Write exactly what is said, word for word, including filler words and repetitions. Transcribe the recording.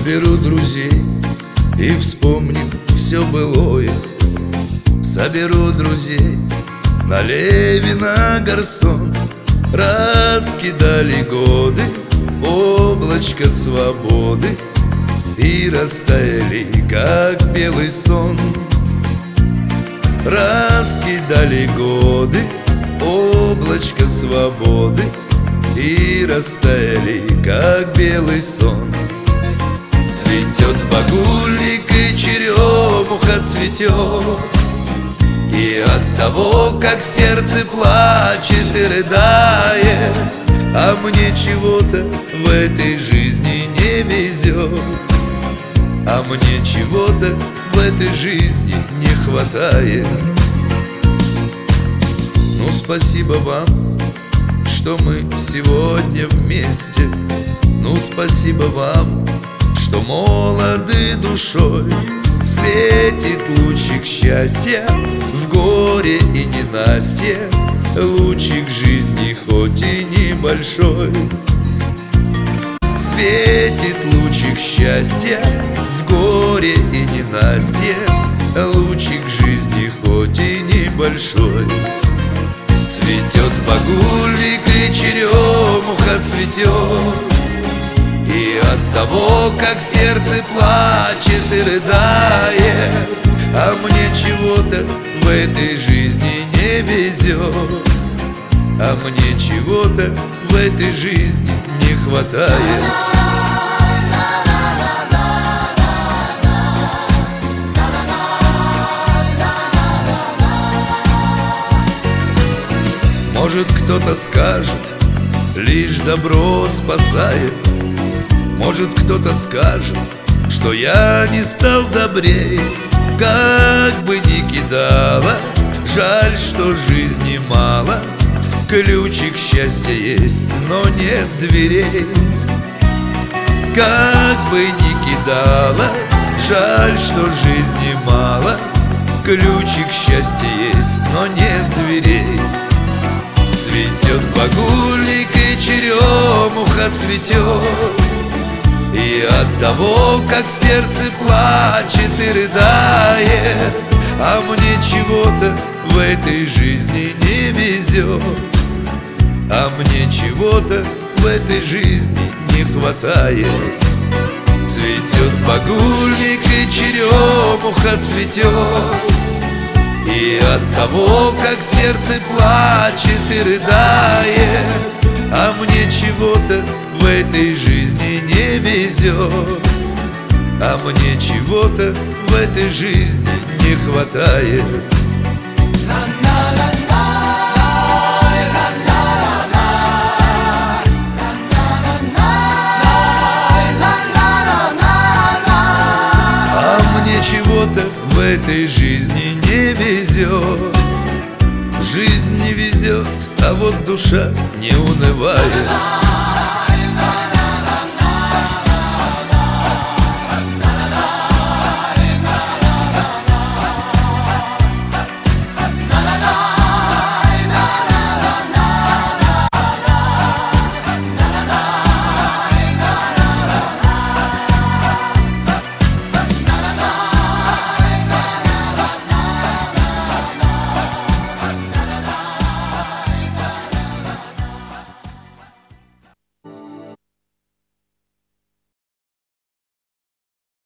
Соберу друзей и вспомним все былое. Соберу друзей на Левина гарсон. Раскидали годы облачко свободы и растаяли, как белый сон. Раскидали годы облачко свободы и растаяли, как белый сон. Цветет багульник и черемуха цветет, и от того, как сердце плачет и рыдает, а мне чего-то в этой жизни не везет, а мне чего-то в этой жизни не хватает. Ну, спасибо вам, что мы сегодня вместе. Ну, спасибо вам, что молоды душой. Светит лучик счастья в горе и ненастье, лучик жизни хоть и небольшой. Светит лучик счастья в горе и ненастье, лучик жизни хоть и небольшой. Цветет багульник и черемуха цветет, и от того, как сердце плачет и рыдает, а мне чего-то в этой жизни не везет, а мне чего-то в этой жизни не хватает. Может, кто-то скажет, лишь добро спасает. Может, кто-то скажет, что я не стал добрее. Как бы ни кидала, жаль, что жизни мало. Ключик счастья есть, но нет дверей. Как бы ни кидала, жаль, что жизни мало. Ключик счастья есть, но нет дверей. Цветет багульник и черемуха цветет, и от того, как сердце плачет и рыдает, а мне чего-то в этой жизни не везет, а мне чего-то в этой жизни не хватает. Цветет багульник и черемуха цветет, и от того, как сердце плачет и рыдает, а мне чего-то в этой жизни не везет, а мне чего-то в этой жизни не хватает. А мне чего-то в этой жизни не везет. Жизнь не везет, а вот душа не унывает.